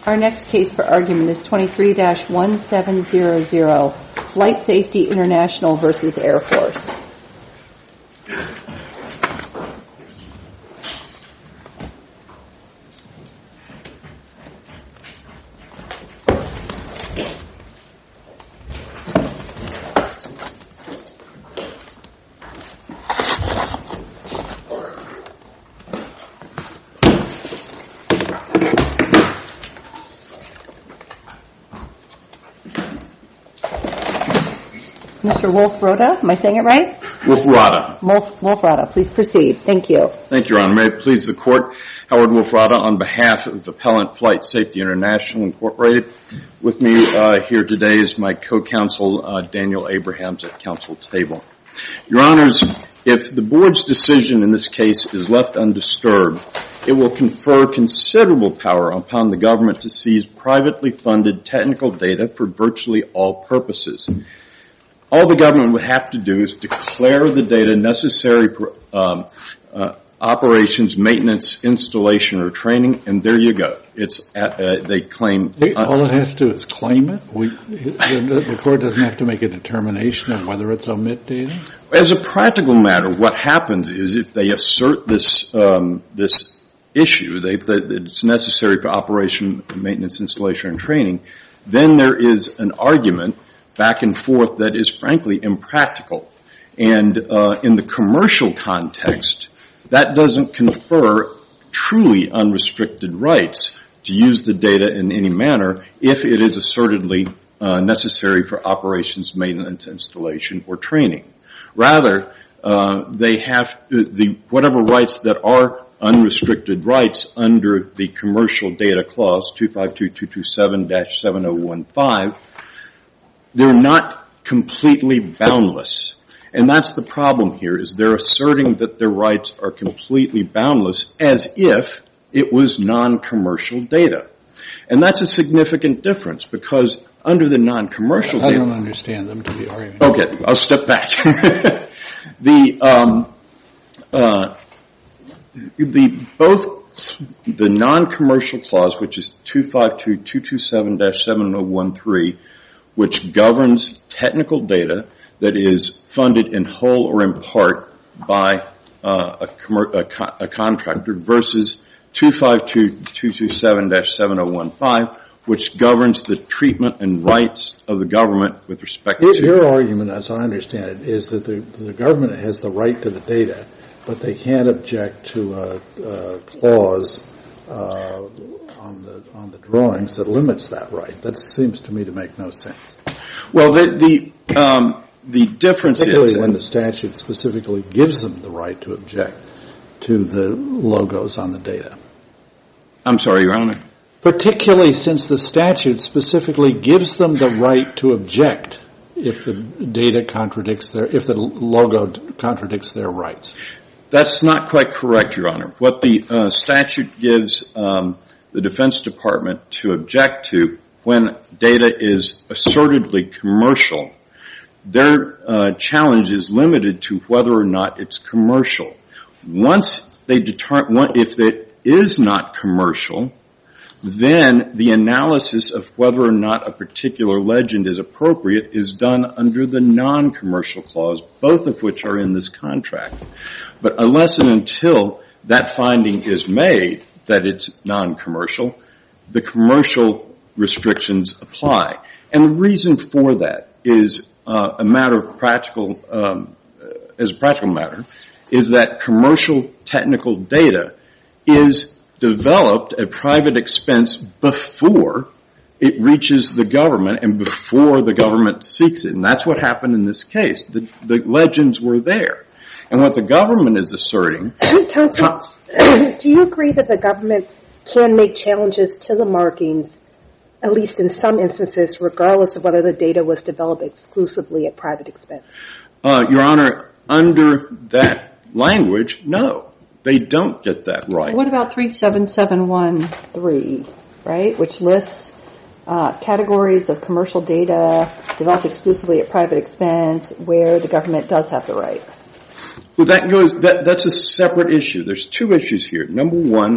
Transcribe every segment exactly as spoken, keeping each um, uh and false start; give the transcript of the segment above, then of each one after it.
Our next case for argument is twenty-three dash one seven zero zero, Flight Safety International versus Air Force. Mister Wolf-Rada, am I saying it right? Wolf-Rada. Wolf, Wolf-Rada, please proceed. Thank you. Thank you, Your Honor. May it please the Court, Howard Wolf-Rada on behalf of Appellant Flight Safety International, Incorporated. With me uh, here today is my co-counsel, uh, Daniel Abrahams, at counsel table. Your Honors, if the Board's decision in this case is left undisturbed, it will confer considerable power upon the government to seize privately funded technical data for virtually all purposes. All the government would have to do is declare the data necessary for um, uh, operations, maintenance, installation, or training, and there you go. It's at, uh, they claim. Uh, All it has to do is claim it. We, the, the court doesn't have to make a determination of whether it's omit data. As a practical matter, what happens is if they assert this um, this issue they, that it's necessary for operation, maintenance, installation, and training, then there is an argument back and forth that is frankly impractical. And uh, in the commercial context, that doesn't confer truly unrestricted rights to use the data in any manner if it is assertedly uh, necessary for operations, maintenance, installation, or training. Rather, uh, they have the whatever rights that are unrestricted rights under the commercial data clause two five two two two seven dash seven oh one five, they're not completely boundless. And that's the problem here, is they're asserting that their rights are completely boundless as if it was non-commercial data. And that's a significant difference because under the non-commercial I data... don't understand them to be arguing. Okay, I'll step back. the, um, uh, the, both the non-commercial clause, which is two five two two two seven dash seven oh one three, which governs technical data that is funded in whole or in part by uh, a, commer- a, co- a contractor, versus two five two two two seven dash seven oh one five, which governs the treatment and rights of the government with respect to... Your argument, as I understand it, is that the, the government has the right to the data, but they can't object to a, a clause uh, on the on the drawings that limits that right. That seems to me to make no sense. Well, the the, um, the difference Particularly is... when the statute specifically gives them the right to object to the logos on the data. I'm sorry, Your Honor. Particularly since the statute specifically gives them the right to object if the data contradicts their, if the logo contradicts their rights. That's not quite correct, Your Honor. What the uh, statute gives um, the Defense Department to object to when data is assertedly commercial, their uh, challenge is limited to whether or not it's commercial. Once they determine, if it is not commercial, then the analysis of whether or not a particular legend is appropriate is done under the non-commercial clause, both of which are in this contract. But unless and until that finding is made that it's non-commercial, the commercial restrictions apply. And the reason for that is uh, a matter of practical, um, as a practical matter, is that commercial technical data is developed at private expense before it reaches the government and before the government seeks it. And that's what happened in this case. The, the legends were there. And what the government is asserting... Counsel, com- do you agree that the government can make challenges to the markings, at least in some instances, regardless of whether the data was developed exclusively at private expense? Uh, Your Honor, under that language, no. They don't get that right. What about three seven seven one three, right, which lists uh, categories of commercial data developed exclusively at private expense where the government does have the right? Well, that goes, that, that's a separate issue. There's two issues here. Number one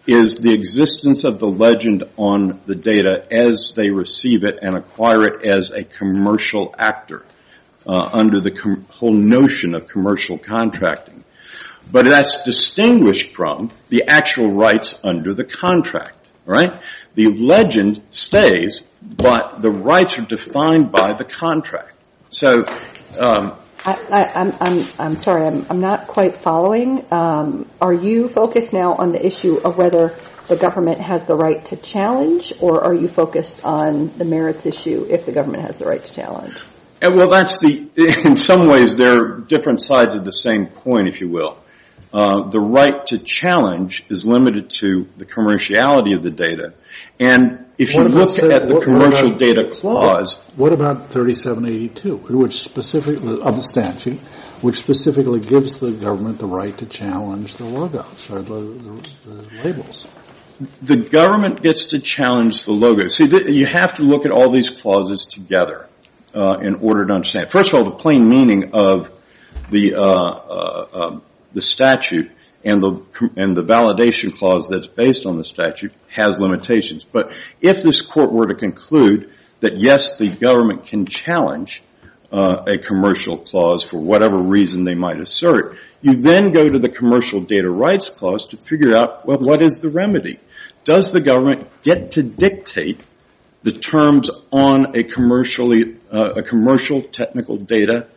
is the existence of the legend on the data as they receive it and acquire it as a commercial actor uh, under the com- whole notion of commercial contracting. But that's distinguished from the actual rights under the contract, right? The legend stays, but the rights are defined by the contract. So, um, I, I, I'm, I'm, I'm sorry, I'm, I'm not quite following. Um, are you focused now on the issue of whether the government has the right to challenge, or are you focused on the merits issue if the government has the right to challenge? And well, that's the, in some ways, they're different sides of the same coin, if you will. Uh, the right to challenge is limited to the commerciality of the data. And if you look say, at the what, commercial what about, data clause. What about thirty-seven eighty-two, which specifically, of the statute, which specifically gives the government the right to challenge the logos or the, the, the labels? The government gets to challenge the logo. See, th- you have to look at all these clauses together uh, in order to understand. First of all, the plain meaning of the uh, uh, uh, the statute and the and the validation clause that's based on the statute has limitations. But if this court were to conclude that yes, the government can challenge uh, a commercial clause for whatever reason they might assert, you then go to the commercial data rights clause to figure out, well, what is the remedy? Does the government get to dictate the terms on a commercially uh, a commercial technical data,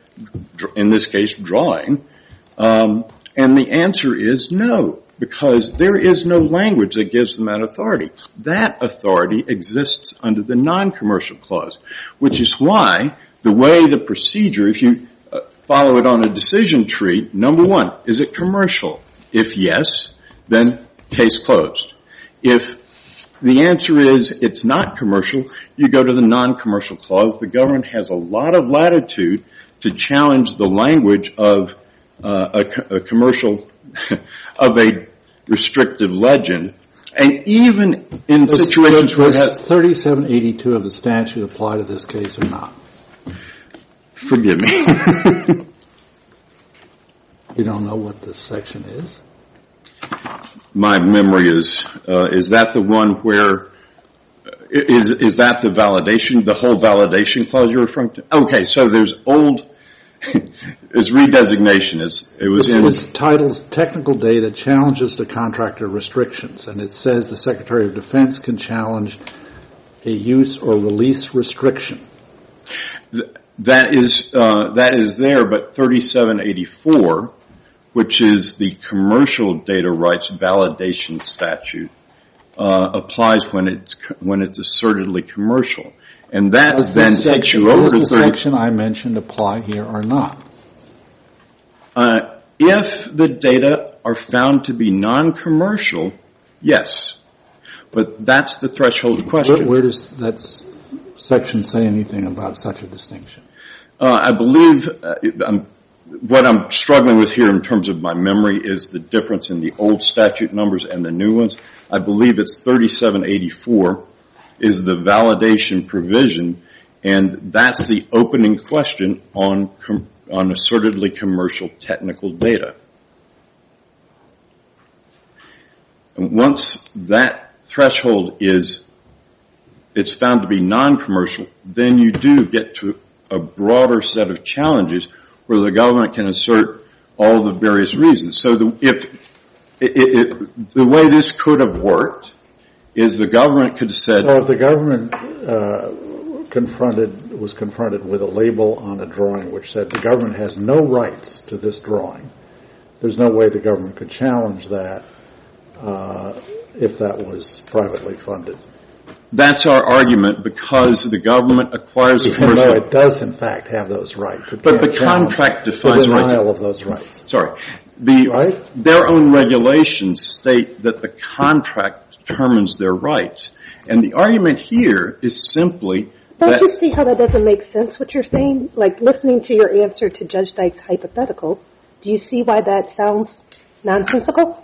in this case, drawing? Um, and the answer is no, because there is no language that gives them that authority. That authority exists under the non-commercial clause, which is why the way the procedure, if you uh, follow it on a decision tree, number one, is it commercial? If yes, then case closed. If the answer is it's not commercial, you go to the non-commercial clause. The government has a lot of latitude to challenge the language of uh, a, a commercial, of a restrictive legend. And even in does, situations where it has... thirty-seven eighty-two of the statute apply to this case or not? Forgive me. You don't know what this section is? My memory is, uh, is that the one where, uh, is, is that the validation, the whole validation clause you're referring to? Okay, so there's old, it's redesignation. It's, it was This in. was titled Technical Data Challenges to Contractor Restrictions, and it says the Secretary of Defense can challenge a use or release restriction. That is, uh, that is there, but thirty-seven eighty-four, which is the commercial data rights validation statute, uh, applies when it's, when it's assertedly commercial. And that Does then this takes section, you over does to the thirty. section I mentioned apply here or not? Uh, if the data are found to be non-commercial, yes. But that's the threshold question. Where, where does that section say anything about such a distinction? Uh, I believe uh, I'm, what I'm struggling with here in terms of my memory is the difference in the old statute numbers and the new ones. I believe it's thirty-seven eighty-four is the validation provision, and that's the opening question on com- on assertedly commercial technical data. And once that threshold is, it's found to be non-commercial, then you do get to a broader set of challenges where the government can assert all the various reasons. So the, if it, it, the way this could have worked is the government could have said. So if the government uh, confronted was confronted with a label on a drawing which said the government has no rights to this drawing, there's no way the government could challenge that uh, if that was privately funded. That's our argument, because the government acquires a Even commercial. though it does, in fact, have those rights. It But can't the challenge contract defines the rights. denial of those rights. Sorry. The, Right? Their own regulations state that the contract determines their rights. And the argument here is simply Don't that. you see how that doesn't make sense, what you're saying? Like, listening to your answer to Judge Dyke's hypothetical, do you see why that sounds nonsensical?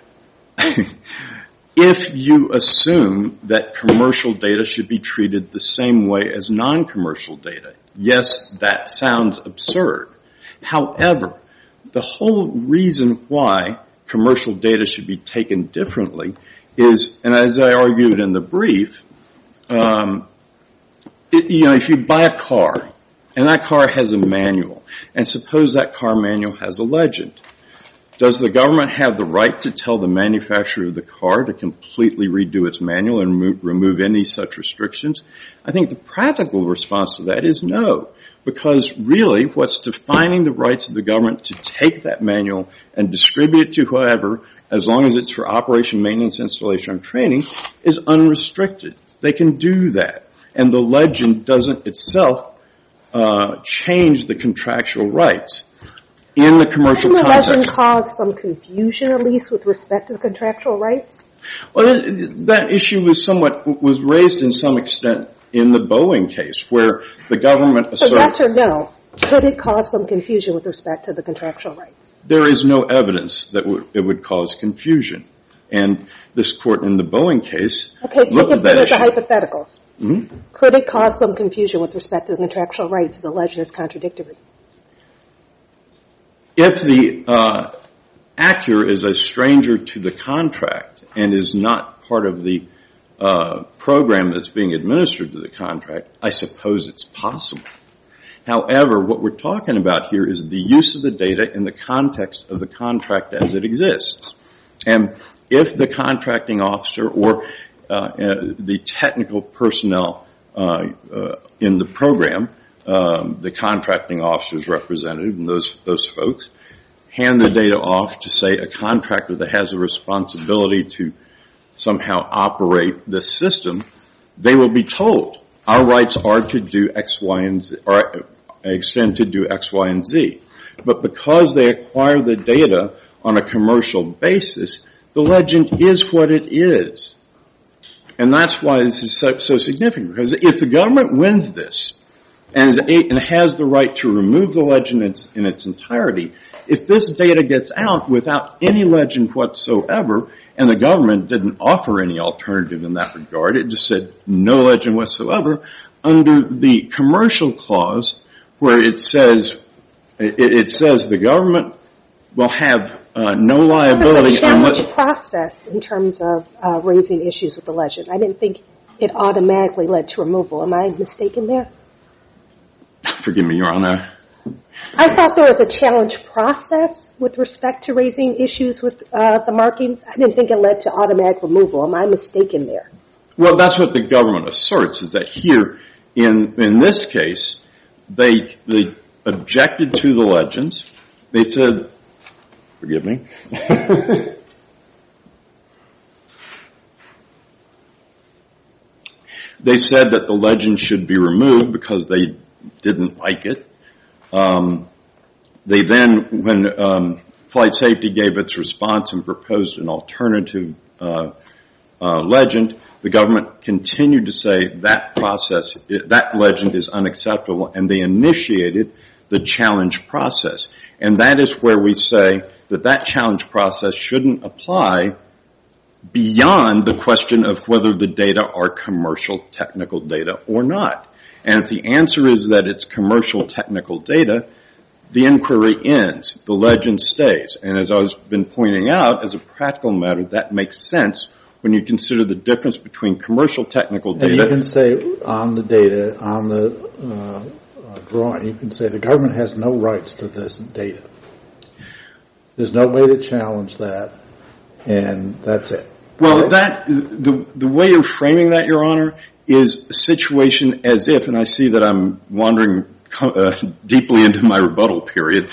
If you assume that commercial data should be treated the same way as non-commercial data, yes, that sounds absurd. However, the whole reason why commercial data should be taken differently is, and as I argued in the brief, um, it, you know, if you buy a car and that car has a manual, and suppose that car manual has a legend, does the government have the right to tell the manufacturer of the car to completely redo its manual and remo- remove any such restrictions? I think the practical response to that is no, because really what's defining the rights of the government to take that manual and distribute it to whoever, as long as it's for operation, maintenance, installation, or training, is unrestricted. They can do that. And the legend doesn't itself uh, change the contractual rights. In the commercial Doesn't the context. legend cause some confusion, at least, with respect to the contractual rights? Well, that issue was somewhat, was raised in some extent in the Boeing case, where the government asserted. So yes or no, could it cause some confusion with respect to the contractual rights? There is no evidence that w- it would cause confusion. And this court in the Boeing case Okay, take looked it at that as a issue. hypothetical. Mm-hmm. Could it cause some confusion with respect to the contractual rights if the legend is contradictory? If the uh, actor is a stranger to the contract and is not part of the uh, program that's being administered to the contract, I suppose it's possible. However, what we're talking about here is the use of the data in the context of the contract as it exists. And if the contracting officer or uh, uh, the technical personnel uh, uh, in the program, um, the contracting officer's representative and those those folks, hand the data off to, say, a contractor that has a responsibility to somehow operate this system, they will be told, our rights are to do X, Y, and Z, or extend to do X, Y, and Z. But because they acquire the data on a commercial basis, the legend is what it is. And that's why this is so, so significant, because if the government wins this and, is, and has the right to remove the legend in its, in its entirety, if this data gets out without any legend whatsoever, and the government didn't offer any alternative in that regard, it just said no legend whatsoever, under the commercial clause where it says, it, it says the government will have uh, no liability. It's a challenge process in terms of uh, raising issues with the legend. I didn't think it automatically led to removal. Am I mistaken there? Forgive me, Your Honor. I thought there was a challenge process with respect to raising issues with uh, the markings. I didn't think it led to automatic removal. Am I mistaken there? Well, that's what the government asserts, is that here, in in this case, they they objected to the legends. They said, forgive me. They said that the legend should be removed because they didn't like it. Um, they then, when um, Flight Safety gave its response and proposed an alternative uh, uh, legend, the government continued to say that process, that legend is unacceptable, and they initiated the challenge process. And that is where we say that that challenge process shouldn't apply beyond the question of whether the data are commercial technical data or not. And if the answer is that it's commercial technical data, the inquiry ends. The legend stays. And as I've been pointing out, as a practical matter, that makes sense when you consider the difference between commercial technical data. And you can say on the data, on the uh, uh, drawing, you can say the government has no rights to this data. There's no way to challenge that, and that's it. Well, right? that the the way you're framing that, Your Honor, is a situation as if, and I see that I'm wandering uh, deeply into my rebuttal period,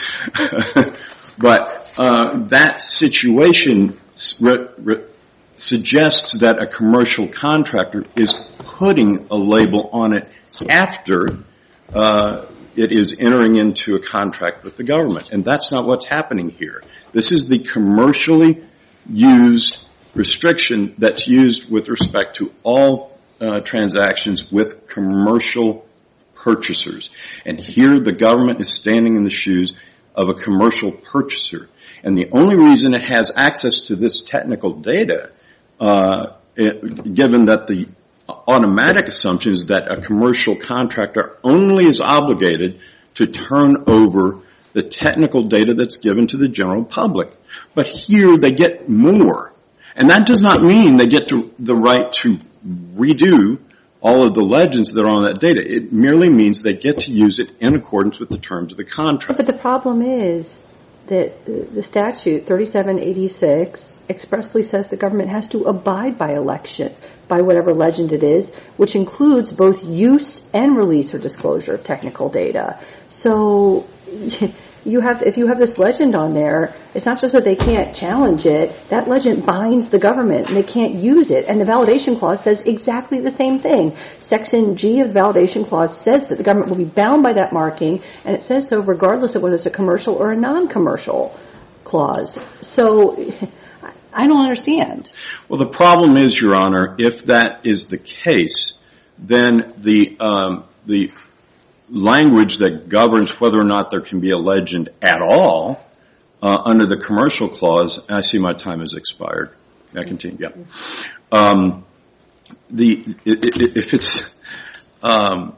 but uh, that situation re- re- suggests that a commercial contractor is putting a label on it after uh, it is entering into a contract with the government. And that's not what's happening here. This is the commercially used restriction that's used with respect to all uh, transactions with commercial purchasers. And here the government is standing in the shoes of a commercial purchaser. And the only reason it has access to this technical data, uh, it, given that the automatic assumption is that a commercial contractor only is obligated to turn over the technical data that's given to the general public. But here they get more. And that does not mean they get to the right to redo all of the legends that are on that data. It merely means they get to use it in accordance with the terms of the contract. But the problem is that the statute thirty-seven eighty-six expressly says the government has to abide by election, by whatever legend it is, which includes both use and release or disclosure of technical data. So you have, if you have this legend on there, it's not just that they can't challenge it. That legend binds the government, and they can't use it. And the validation clause says exactly the same thing. Section G of the validation clause says that the government will be bound by that marking, and it says so regardless of whether it's a commercial or a non-commercial clause. So I don't understand. Well, the problem is, Your Honor, if that is the case, then the um, the language that governs whether or not there can be a legend at all uh, under the commercial clause, and I see my time has expired. May I continue? Yeah. Um, the if it's um,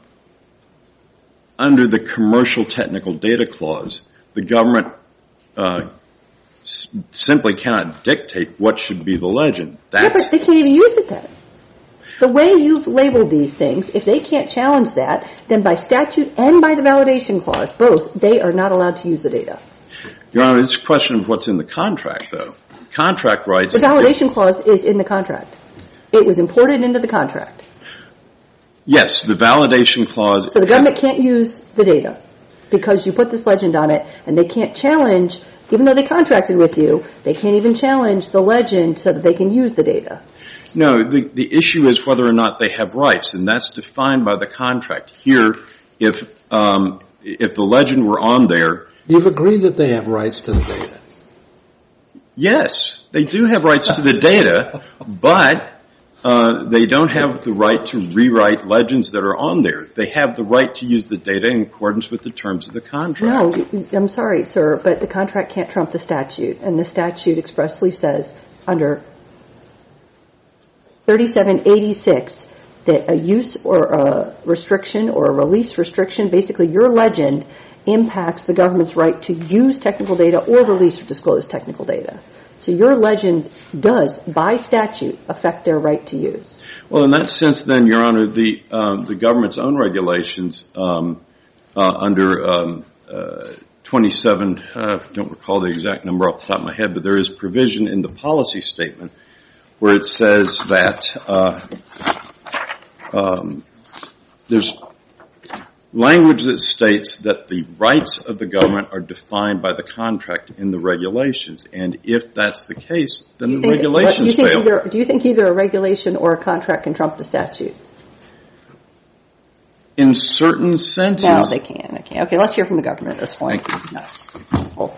under the commercial technical data clause, the government uh, s- simply cannot dictate what should be the legend. That's, yeah, but they can't even use it then. The way you've labeled these things, if they can't challenge that, then by statute and by the validation clause, both, they are not allowed to use the data. Your Honor, it's a question of what's in the contract, though. Contract rights. The validation clause is in the contract. It was imported into the contract. Yes, the validation clause. So the government can't use the data because you put this legend on it, and they can't challenge, even though they contracted with you, they can't even challenge the legend so that they can use the data. No, the, the issue is whether or not they have rights, and that's defined by the contract. Here, if um, if the legend were on there. You've agreed that they have rights to the data. Yes, they do have rights to the data, but uh, they don't have the right to rewrite legends that are on there. They have the right to use the data in accordance with the terms of the contract. No, I'm sorry, sir, but the contract can't trump the statute, and the statute expressly says under thirty-seven eighty-six that a use or a restriction or a release restriction, basically your legend, impacts the government's right to use technical data or release or disclose technical data. So your legend does, by statute, affect their right to use. Well, in that sense, then, Your Honor, the um, the government's own regulations um, uh, under um, uh, twenty-seven, uh, I don't recall the exact number off the top of my head, but there is provision in the policy statement where it says that uh, um, there's language that states that the rights of the government are defined by the contract in the regulations. And if that's the case, then the think, regulations do you think fail. Either, do you think either a regulation or a contract can trump the statute? In certain senses. No, they can't. They can't. Okay, let's hear from the government at this point. Thank you. No. Well,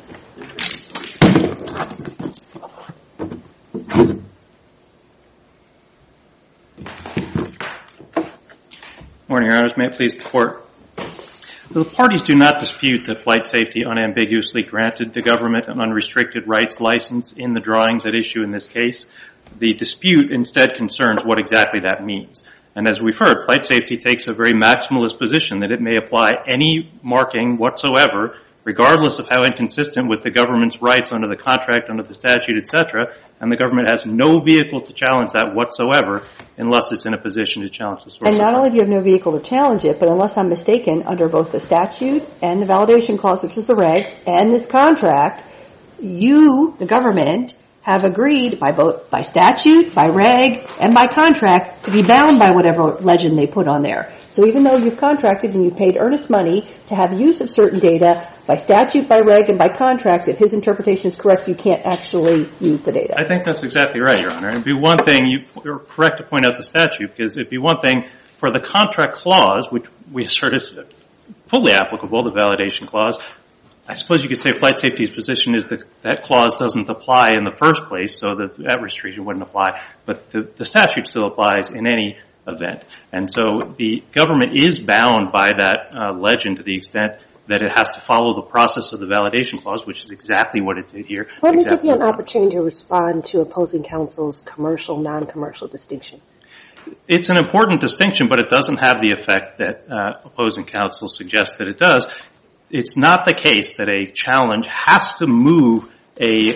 Morning, Your Honors. May it please the Court. The parties do not dispute that Flight Safety unambiguously granted the government an unrestricted rights license in the drawings at issue in this case. The dispute instead concerns what exactly that means. And as we've heard, Flight Safety takes a very maximalist position that it may apply any marking whatsoever, regardless of how inconsistent with the government's rights under the contract, under the statute, et cetera, and the government has no vehicle to challenge that whatsoever unless it's in a position to challenge the source. And not only do you have no vehicle to challenge it, but unless I'm mistaken, under both the statute and the validation clause, which is the regs, and this contract, you, the government, have agreed by both by statute, by reg, and by contract to be bound by whatever legend they put on there. So even though you've contracted and you've paid earnest money to have use of certain data, by statute, by reg, and by contract, if his interpretation is correct, you can't actually use the data. I think that's exactly right, Your Honor. It'd be one thing, you're correct to point out the statute, because it'd be one thing for the contract clause, which we assert is fully applicable, the validation clause. I suppose you could say Flight Safety's position is that that clause doesn't apply in the first place, so that that restriction wouldn't apply. But the, the statute still applies in any event. And so the government is bound by that uh, legend to the extent that it has to follow the process of the validation clause, which is exactly what it did here. Let me exactly give you an opportunity to respond to opposing counsel's commercial, non-commercial distinction. It's an important distinction, but it doesn't have the effect that uh, opposing counsel suggests that it does. It's not the case that a challenge has to move a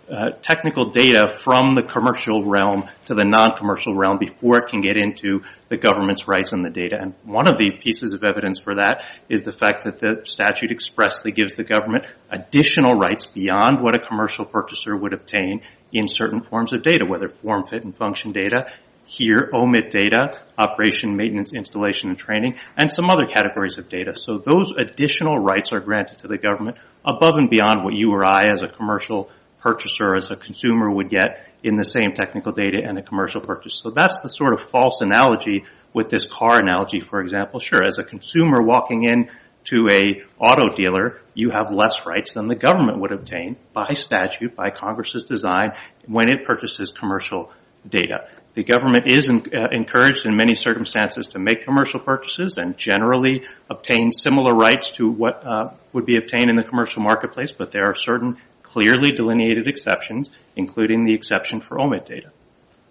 uh, technical data from the commercial realm to the non-commercial realm before it can get into the government's rights in the data. And one of the pieces of evidence for that is the fact that the statute expressly gives the government additional rights beyond what a commercial purchaser would obtain in certain forms of data, whether form, fit, and function data, here, O M I T data, operation, maintenance, installation, and training, and some other categories of data. So those additional rights are granted to the government above and beyond what you or I as a commercial purchaser, as a consumer, would get in the same technical data and a commercial purchase. So that's the sort of false analogy with this car analogy, for example. Sure, as a consumer walking in to a auto dealer, you have less rights than the government would obtain by statute, by Congress's design, when it purchases commercial data. The government is in, uh, encouraged in many circumstances to make commercial purchases and generally obtain similar rights to what uh, would be obtained in the commercial marketplace, but there are certain clearly delineated exceptions, including the exception for O M I T data.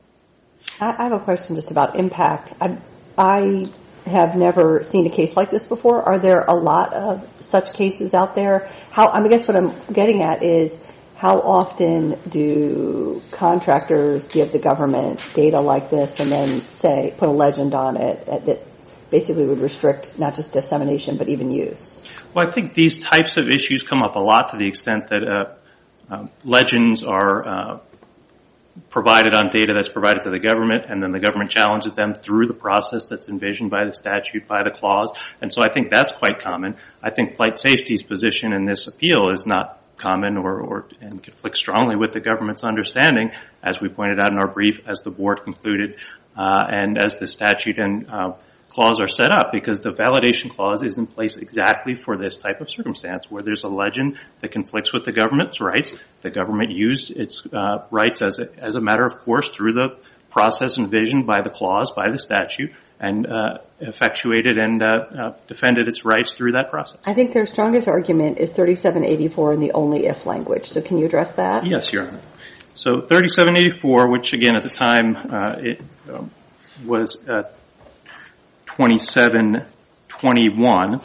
I have a question just about impact. I, I have never seen a case like this before. Are there a lot of such cases out there? How, I guess what I'm getting at is, how often do contractors give the government data like this and then say, put a legend on it that basically would restrict not just dissemination but even use? Well, I think these types of issues come up a lot to the extent that uh, uh, legends are uh, provided on data that's provided to the government, and then the government challenges them through the process that's envisioned by the statute, by the clause. And so I think that's quite common. I think flight safety's position in this appeal is not common or, or and conflicts strongly with the government's understanding, as we pointed out in our brief, as the board concluded, uh, and as the statute and uh, clause are set up, because the validation clause is in place exactly for this type of circumstance, where there's a legend that conflicts with the government's rights. The government used its uh, rights as a, as a matter of course through the process envisioned by the clause, by the statute, and uh, effectuated and uh, uh, defended its rights through that process. I think their strongest argument is thirty-seven eighty-four in the only if language. So can you address that? Yes, Your Honor. So thirty-seven eighty-four, which again at the time uh, it um, was uh, twenty-seven twenty-one.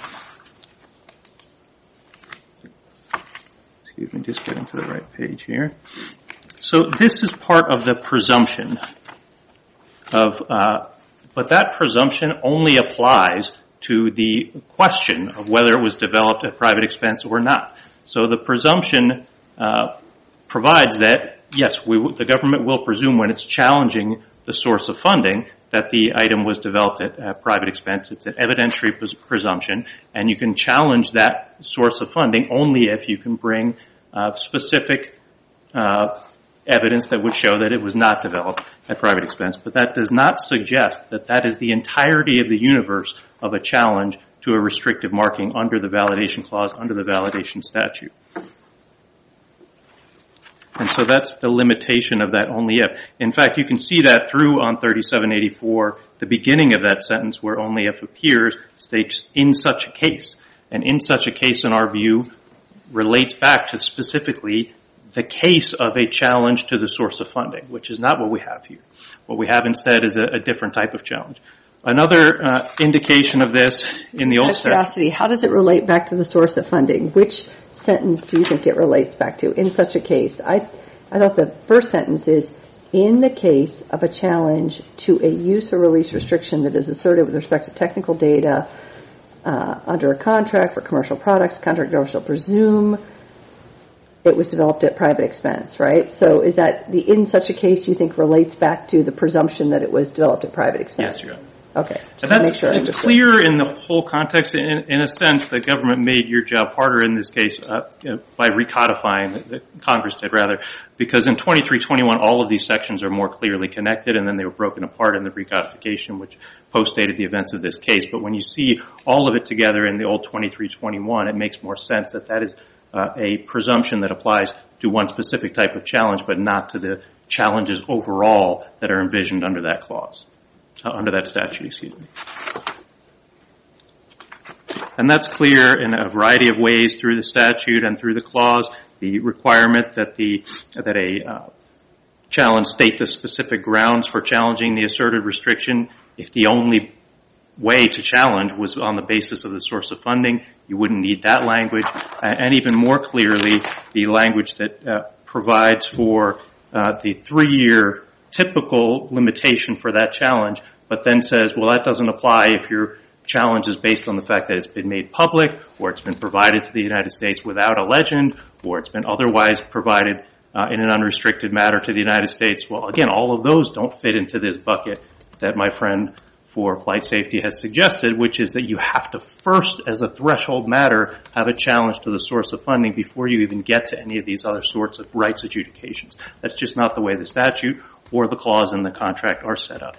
Excuse me, just getting to the right page here. So this is part of the presumption of uh, But that presumption only applies to the question of whether it was developed at private expense or not. So the presumption uh, provides that, yes, we, the government will presume when it's challenging the source of funding that the item was developed at uh, private expense. It's an evidentiary pres- presumption, and you can challenge that source of funding only if you can bring uh, specific uh evidence that would show that it was not developed at private expense. But that does not suggest that that is the entirety of the universe of a challenge to a restrictive marking under the validation clause, under the validation statute. And so that's the limitation of that only if. In fact, you can see that through on thirty-seven eighty-four, the beginning of that sentence where only if appears states in such a case. And in such a case, in our view, relates back to specifically the case of a challenge to the source of funding, which is not what we have here. What we have instead is a, a different type of challenge. Another uh, indication of this in the old statute. Curiosity, how does it relate back to the source of funding? Which sentence do you think it relates back to in such a case? I, I thought the first sentence is, in the case of a challenge to a use or release restriction that is asserted with respect to technical data uh, under a contract for commercial products, contractor shall presume it was developed at private expense, right? So is that the in such a case you think relates back to the presumption that it was developed at private expense? Yes, Your Honor. Okay. And that's, sure it's clear in the whole context. In, in a sense, the government made your job harder in this case uh, you know, by recodifying, the, the Congress did rather, because in twenty-three twenty-one all of these sections are more clearly connected, and then they were broken apart in the recodification, which postdated the events of this case. But when you see all of it together in the old twenty-three twenty-one, it makes more sense that that is Uh, a presumption that applies to one specific type of challenge, but not to the challenges overall that are envisioned under that clause, uh, under that statute, excuse me. And that's clear in a variety of ways through the statute and through the clause. The requirement that the that a uh, challenge state the specific grounds for challenging the asserted restriction. If the only way to challenge was on the basis of the source of funding, you wouldn't need that language. And even more clearly, the language that uh, provides for uh, the three-year typical limitation for that challenge, but then says, well, that doesn't apply if your challenge is based on the fact that it's been made public, or it's been provided to the United States without a legend, or it's been otherwise provided uh, in an unrestricted matter to the United States. Well, again, all of those don't fit into this bucket that my friend for flight safety has suggested, which is that you have to first, as a threshold matter, have a challenge to the source of funding before you even get to any of these other sorts of rights adjudications. That's just not the way the statute or the clause in the contract are set up.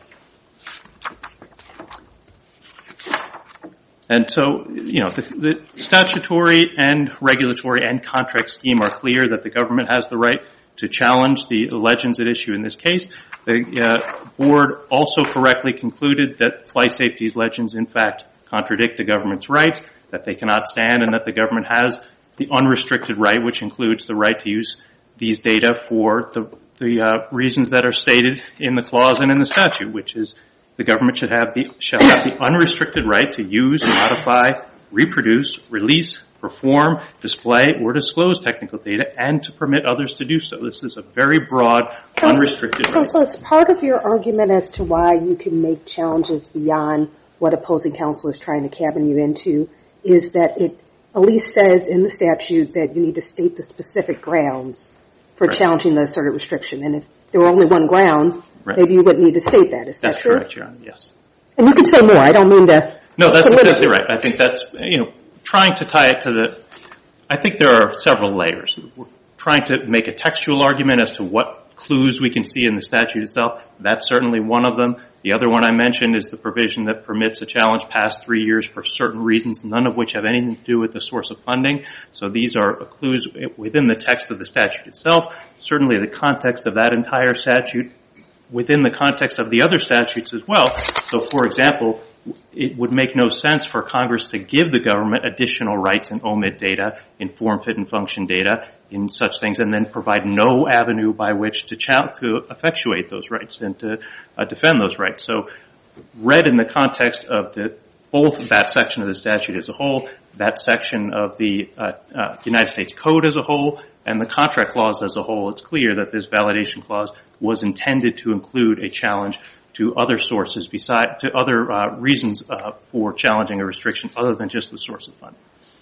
And so, you know, the, the statutory and regulatory and contract scheme are clear that the government has the right to challenge the legends at issue in this case. The uh, board also correctly concluded that flight safety's legends, in fact, contradict the government's rights, that they cannot stand, and that the government has the unrestricted right, which includes the right to use these data for the, the uh, reasons that are stated in the clause and in the statute, which is the government should have the shall have the unrestricted right to use, modify, reproduce, release, perform, display, or disclose technical data, and to permit others to do so. This is a very broad, unrestricted right. So as part of your argument as to why you can make challenges beyond what opposing counsel is trying to cabin you into is that it at least says in the statute that you need to state the specific grounds for right. challenging the asserted restriction. And if there were only one ground, right. maybe you wouldn't need to state that. Is that that's true? That's correct, Your Honor, yes. And you can say more. I don't mean to... No, that's exactly right. I think that's, you know, trying to tie it to the, I think there are several layers. We're trying to make a textual argument as to what clues we can see in the statute itself. That's certainly one of them. The other one I mentioned is the provision that permits a challenge past three years for certain reasons, none of which have anything to do with the source of funding. So these are clues within the text of the statute itself. Certainly the context of that entire statute within the context of the other statutes as well. So, for example, it would make no sense for Congress to give the government additional rights in O M I T data, in form, fit, and function data, in such things, and then provide no avenue by which to, ch- to effectuate those rights and to uh, defend those rights. So, read in the context of the both that section of the statute as a whole, that section of the uh, uh, United States Code as a whole, and the contract clause as a whole, it's clear that this validation clause was intended to include a challenge to other sources beside, to other uh, reasons uh, for challenging a restriction other than just the source of funding.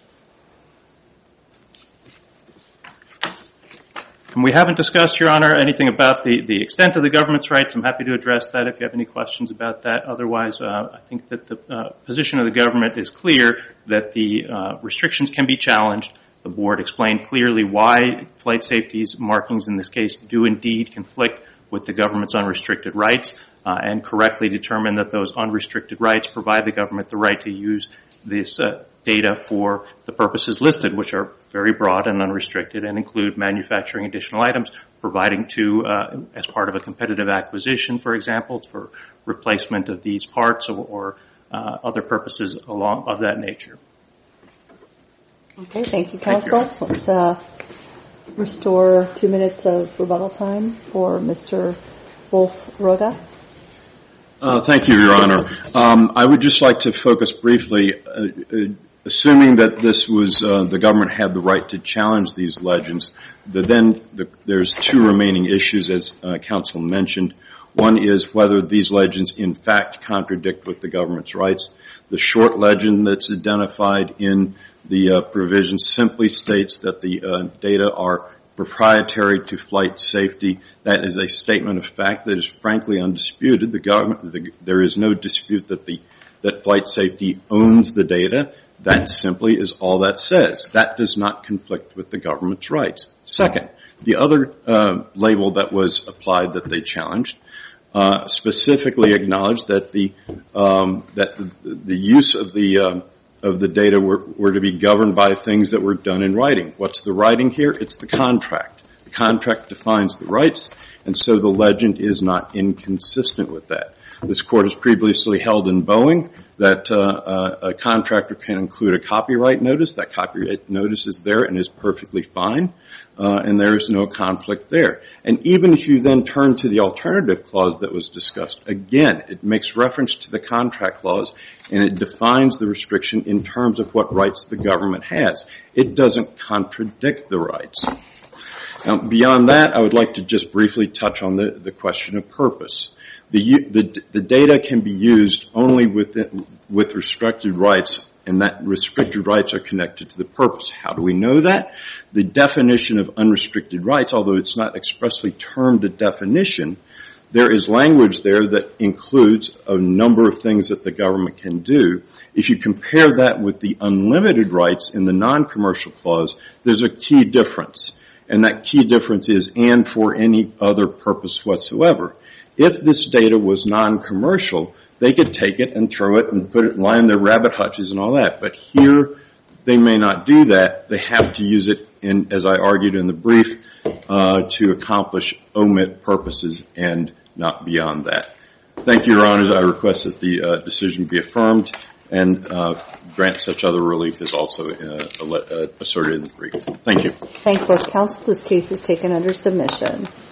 And we haven't discussed, Your Honor, anything about the, the extent of the government's rights. I'm happy to address that if you have any questions about that. Otherwise, uh, I think that the uh, position of the government is clear that the uh, restrictions can be challenged. The board explained clearly why flight safety's markings in this case do indeed conflict with the government's unrestricted rights, uh, and correctly determined that those unrestricted rights provide the government the right to use this uh, data for the purposes listed, which are very broad and unrestricted and include manufacturing additional items, providing to, uh, as part of a competitive acquisition, for example, for replacement of these parts or, or uh, other purposes along of that nature. Okay, thank you, counsel. Thank you. Let's uh, restore two minutes of rebuttal time for Mister Wolf-Rhoda. Uh, thank you, Your Honor. Um, I would just like to focus briefly, uh, uh, assuming that this was uh, the government had the right to challenge these legends. The, then the, there's two remaining issues, as uh, counsel mentioned. One is whether these legends in fact contradict with the government's rights. The short legend that's identified in the uh, provision simply states that the uh, data are proprietary to flight safety. That is a statement of fact that is frankly undisputed. The government, the, there is no dispute that the that flight safety owns the data. That simply is all that says. That does not conflict with the government's rights. Second, the other uh, label that was applied that they challenged uh, specifically acknowledged that the um, that the, the use of the uh, of the data were, were to be governed by things that were done in writing. What's the writing here? It's the contract. The contract defines the rights, and so the legend is not inconsistent with that. This court has previously held in Boeing that uh, uh, a contractor can include a copyright notice. That copyright notice is there and is perfectly fine, uh, and there is no conflict there. And even if you then turn to the alternative clause that was discussed, again, it makes reference to the contract clause, and it defines the restriction in terms of what rights the government has. It doesn't contradict the rights. Now, beyond that, I would like to just briefly touch on the, the question of purpose. The, the, the data can be used only with, with restricted rights, and that restricted rights are connected to the purpose. How do we know that? The definition of unrestricted rights, although it's not expressly termed a definition, there is language there that includes a number of things that the government can do. If you compare that with the unlimited rights in the non-commercial clause, there's a key difference. And that key difference is, and for any other purpose whatsoever. If this data was non-commercial, they could take it and throw it and put it, line their rabbit hutches and all that. But here, they may not do that. They have to use it in, as I argued in the brief, uh, to accomplish omit purposes and not beyond that. Thank you, Your Honors. I request that the uh, decision be affirmed and uh, grant such other relief as also uh, uh, asserted in the brief. Thank you. Thank both counsel. This case is taken under submission.